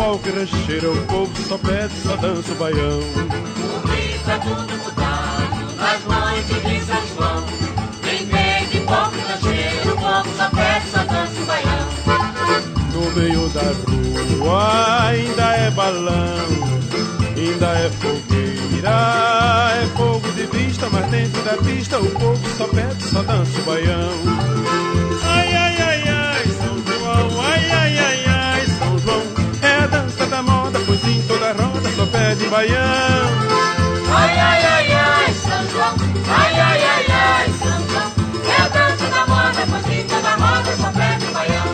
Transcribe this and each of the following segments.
pau que recheira, o povo só pede, só dança o baião. O Rio tá tudo mudado nas noites de São João. Em vez de pau que recheira, o povo só pede, só dança o baião. No meio da rua ainda é balão, ainda é fogueira, é fogo de vista, mas dentro da pista o povo só pede, só dança o baião. Ai, ai, ai, ai, São João, ai, ai, ai, ai, São João, é a dança da moda, pois em toda roda só pede baião. Ai, ai, ai, ai, São João, ai, ai, ai, ai, São João, é a dança da moda, pois em toda roda só pede baião.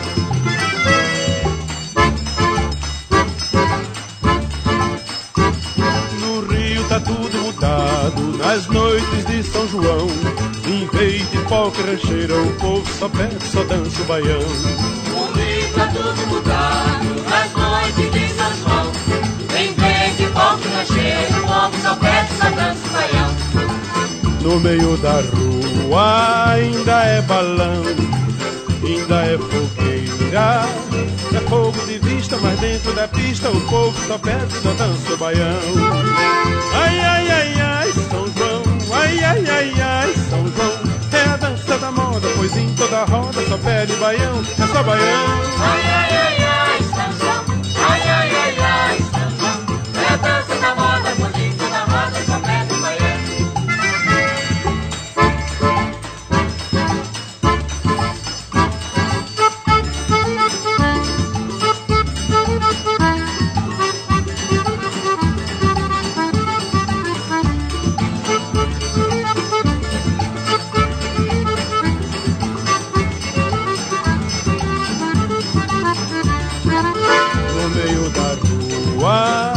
Tá tudo mudado nas noites de São João. Em vez de pau que recheira, o povo só pede, só dança o baião. O Rio tá tudo mudado nas noites de São João. Em vez de pau que recheira, o povo só pede, só dança o baião. No meio da rua ainda é balão, ainda é fogueira, é fogo de vista, mas dentro da pista o povo só pede, só dança o baião. Ai, ai, ai, ai, São João, ai, ai, ai, ai, São João, é a dança da moda, pois em toda roda só pede baião, é só baião. Ai, ai, ai, ai, São João, ai, ai, ai, ai, São João, é a dança da moda, pois em toda roda só pede baião. No meio da rua